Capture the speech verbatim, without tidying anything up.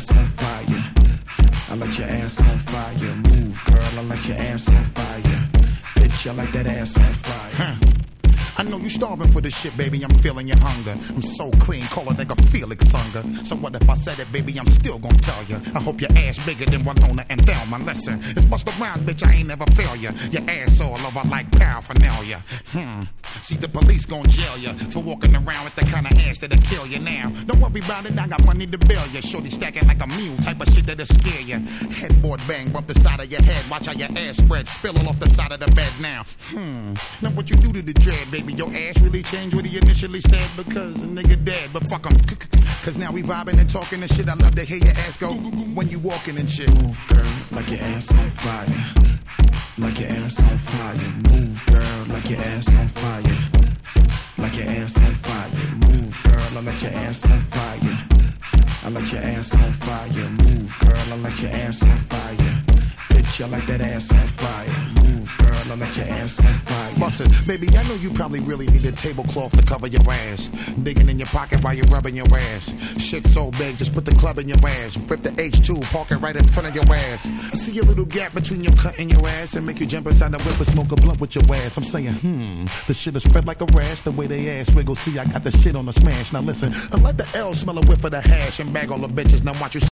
ass on fire. I like your ass on fire. Move, girl, I like your ass on fire. Bitch, I like that ass on fire. Huh. I know you starving for this shit, baby, I'm feeling your hunger. I'm so clean, call a nigga Felix Unger. So what if I said it, baby, I'm still gonna tell ya. I hope your ass bigger than Winona and Thelma. Listen, it's bust around, bitch, I ain't never fail ya. Your ass all over like paraphernalia. Hmm, see the police gon' jail ya for walking around with the kind of ass that'll kill you now. Don't worry about it, I got money to bail ya. Shorty stacking like a mule, type of shit that'll scare ya. Headboard bang, bump the side of your head. Watch how your ass spread, spill all off the side of the bed now. Hmm, now what you do to the dread, baby? Your ass really changed what he initially said because a nigga dead, but fuck him. Cause now we vibing and talking and shit. I love to hear your ass go when you walking and shit. Move, girl, like your ass on fire. Like your ass on fire. Move, girl, like your ass on fire. Like your ass on fire. Move, girl, I like your ass on fire. I like your ass on fire. Move, girl, I like your ass on fire. Bitch, I like that ass on fire. Move, girl, I like your ass on fire. Bustin', baby, I know you probably really need a tablecloth to cover your ass. Digging in your pocket while you're rubbing your ass. Shit so big, just put the club in your ass. Rip the H two, park it right in front of your ass. I see a little gap between your cut and your ass and make you jump inside the whip and smoke a blunt with your ass. I'm saying, hmm, the shit is spread like a rash. The way they ass wiggle, see, I got the shit on the smash. Now listen, I let the L smell a whiff of the hash and bag all the bitches. Now watch you